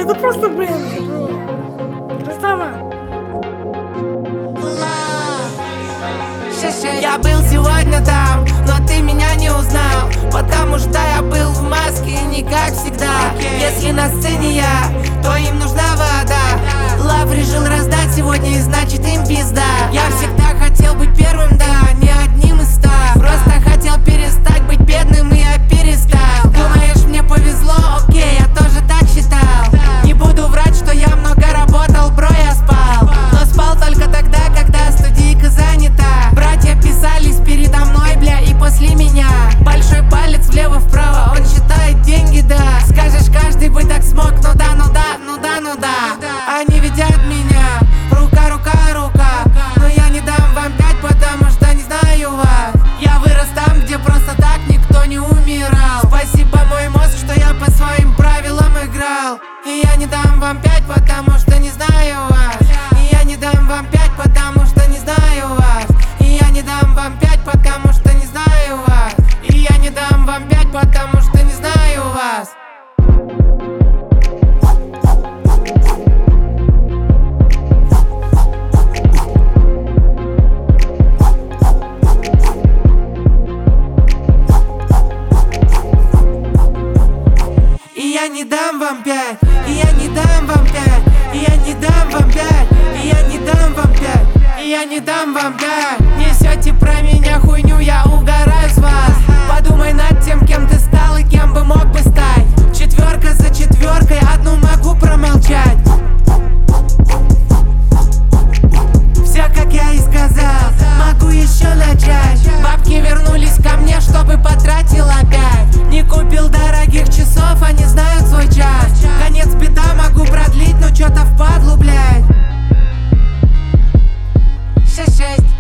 Это просто, блин, красава. Я был сегодня там, но ты меня не узнал, потому что я был в маске, не как всегда. Если на сцене я, то им нужна вода. Лав решил раздать сегодня, и значит им пизда. Я всегда хотел быть первым, да, не одним из 100. Просто хотел перестать быть бедным, и я перестал. Думаешь, мне повезло? Окей, я тоже так считал. Не буду врать, что я много работал, бро, я спал. Но спал только тогда, когда студийка занята. Братья писались передо мной, бля, и после меня. Большой палец влево-вправо, он считает деньги, да. Скажешь, каждый бы так смог, ну да, ну да, ну да, ну да. Они видят меня, рука, рука, рука. Но я не дам вам 5, потому что не знаю вас. Я вырос там, где просто так никто не умирал. Спасибо, мой мозг, что я по своим правилам играл. И я не дам вам 5, потому что не знаю вас. И я не дам вам 5, потому что не знаю вас. И я не дам вам 5, потому что не знаю вас. И я не дам вам 5, потому что не знаю вас. И я не дам вам 5, и я не дам вам 5, и я не дам вам 5, и я не дам вам 5, и я не дам вам 5. Несете про меня хуйню, я угораю с вас. Подумай над тем, кем ты стал и кем бы мог бы стать. Четверка за четверкой, одну могу промолчать. Все, как я и сказал, могу еще начать. Бабки вернулись ко мне, чтобы потратил опять. Не купил дорогих часов, они знают свой час. Конец бита могу продлить, но чё-то впадлу, блядь. 6-6